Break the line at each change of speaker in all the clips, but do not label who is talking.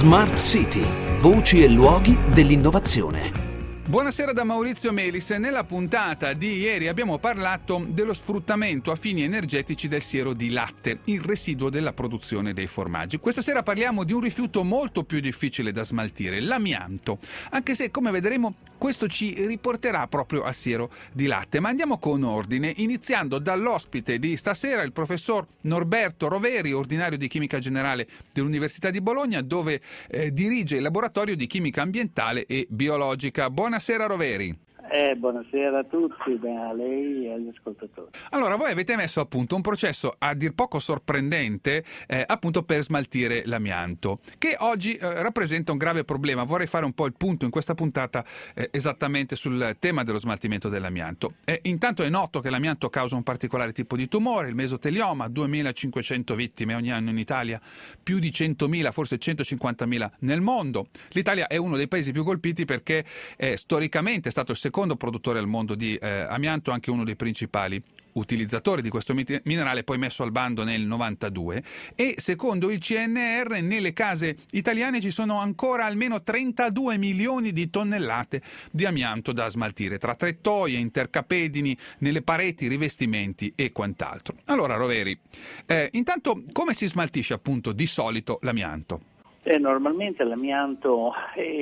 Smart City, voci e luoghi dell'innovazione.
Buonasera da Maurizio Melis. Nella puntata di ieri abbiamo parlato dello sfruttamento a fini energetici del siero di latte, il residuo della produzione dei formaggi. Questa sera parliamo di un rifiuto molto più difficile da smaltire, l'amianto, anche se, come vedremo, questo ci riporterà proprio a siero di latte. Ma andiamo con ordine, iniziando dall'ospite di stasera, il professor Norberto Roveri, ordinario di chimica generale dell'Università di Bologna, dove dirige il laboratorio di chimica ambientale e biologica. Buonasera Roveri.
Buonasera a tutti, a lei e agli ascoltatori.
Allora, voi avete messo a punto un processo a dir poco sorprendente appunto per smaltire l'amianto, che oggi rappresenta un grave problema. Vorrei fare un po' il punto in questa puntata esattamente sul tema dello smaltimento dell'amianto. Intanto è noto che l'amianto causa un particolare tipo di tumore, il mesotelioma, 2.500 vittime ogni anno in Italia, più di 100.000, forse 150.000 nel mondo. L'Italia è uno dei paesi più colpiti perché storicamente è stato il secondo produttore al mondo di amianto, anche uno dei principali utilizzatori di questo minerale, poi messo al bando nel 92, e secondo il CNR nelle case italiane ci sono ancora almeno 32 milioni di tonnellate di amianto da smaltire, tra tettoie, intercapedini, nelle pareti, rivestimenti e quant'altro. Allora Roveri, intanto come si smaltisce appunto di solito l'amianto?
Normalmente l'amianto,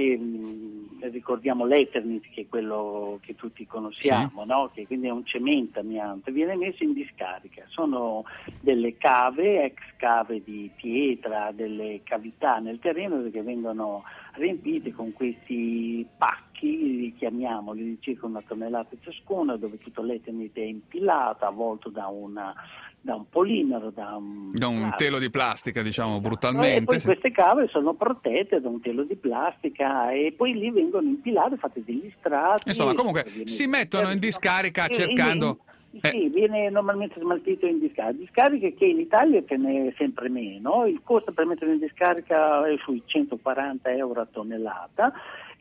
ricordiamo l'Eternit, che è quello che tutti conosciamo, sì, no? Che quindi è un cemento amianto, viene messo in discarica. Sono delle cave, ex cave di pietra, delle cavità nel terreno che vengono riempite con questi pacchi, li chiamiamoli, di circa 1 tonnellata ciascuno, dove tutto l'Eternit è impilato, avvolto da un polimero, da un
telo di plastica, diciamo, brutalmente.
E poi queste cave sono protette da un telo di plastica e poi lì vengono impilate, fatte degli strati.
Insomma, comunque si mettono in discarica cercando...
Sì, viene normalmente smaltito in discariche che in Italia ce n'è sempre meno. Il costo per mettere in discarica è sui 140 euro a tonnellata.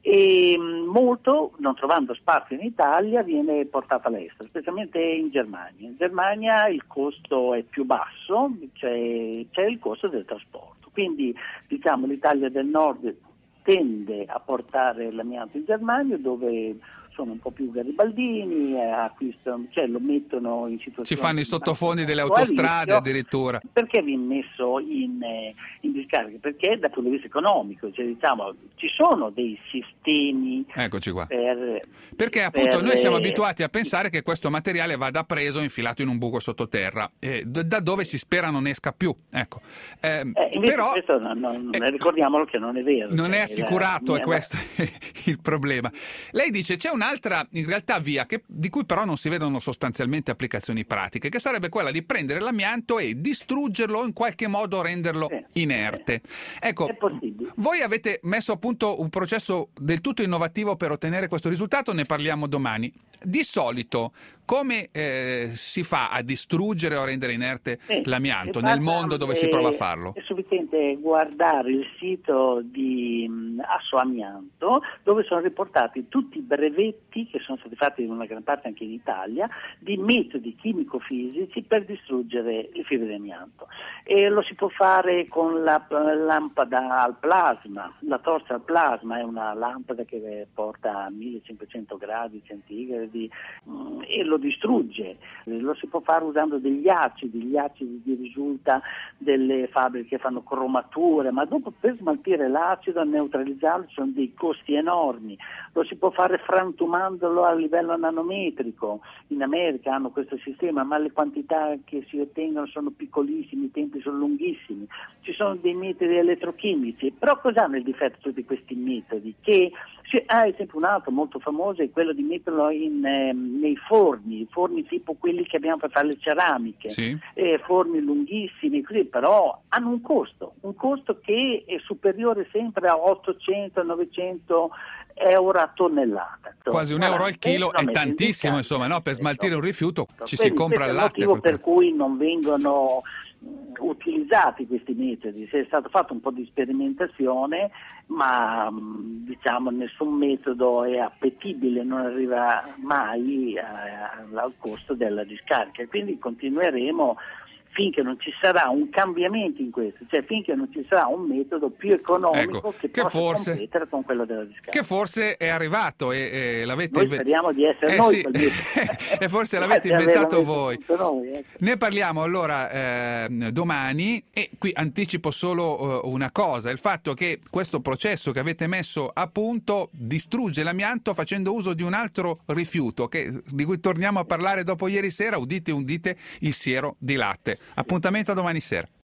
E molto, non trovando spazio in Italia, viene portato all'estero, specialmente in Germania. In Germania il costo è più basso, c'è il costo del trasporto, quindi diciamo l'Italia del Nord tende a portare l'amianto in Germania, dove sono un po' più garibaldini, acquistano, lo mettono in situazioni...
Ci fanno i sottofondi delle autostrade addirittura.
Perché viene messo in discarica? Perché dal punto di vista economico, diciamo, ci sono dei sistemi...
Eccoci qua. Perché appunto noi siamo abituati a pensare che questo materiale vada preso, infilato in un buco sottoterra, da dove si spera non esca più. Ecco. Però
questo ricordiamolo che non è vero.
Non è assicurato, è questo il problema. Lei dice c'è un'altra in realtà via di cui però non si vedono sostanzialmente applicazioni pratiche, che sarebbe quella di prendere l'amianto e distruggerlo o in qualche modo renderlo inerte. Ecco, voi avete messo a punto un processo del tutto innovativo per ottenere questo risultato, ne parliamo domani. Di solito come si fa a distruggere o a rendere inerte l'amianto nel mondo dove si prova a farlo?
È sufficiente guardare il sito di Assoamianto, dove sono riportati tutti i brevetti che sono stati fatti in una gran parte anche in Italia di metodi chimico-fisici per distruggere le fibre di amianto. E lo si può fare con la lampada al plasma. La torcia al plasma è una lampada che porta a 1500 gradi centigradi e lo distrugge. Lo si può fare usando degli acidi risulta delle fabbriche che fanno cromature, ma dopo per smaltire l'acido, neutralizzarlo, ci sono dei costi enormi. Lo si può fare frantumandolo a livello nanometrico. In America hanno questo sistema, ma le quantità che si ottengono sono piccolissime, i tempi sono lunghissimi. Ci sono dei metodi elettrochimici, però cos'hanno il difetto tutti questi metodi? Che esempio un altro molto famoso è quello di metterlo nei forni tipo quelli che abbiamo per fare le ceramiche, forni lunghissimi, così, però hanno un costo che è superiore sempre a 800-900 euro a tonnellata.
Quasi un euro al chilo è tantissimo, insomma, no? Per smaltire un rifiuto ci si compra il latte.
È il motivo per cui non vengono utilizzati questi metodi. Si è stato fatto un po' di sperimentazione, ma diciamo nessun metodo è appetibile, non arriva mai al costo della discarica, quindi continueremo finché non ci sarà un cambiamento in questo, cioè finché non ci sarà un metodo più economico che possa competere con quello della discarica.
Che forse è arrivato e l'avete
noi speriamo di essere noi
e forse l'avete inventato voi.
Noi, ecco.
Ne parliamo allora domani, e qui anticipo solo una cosa, il fatto che questo processo che avete messo a punto distrugge l'amianto facendo uso di un altro rifiuto di cui torniamo a parlare dopo ieri sera, udite il siero di latte. Appuntamento a domani sera.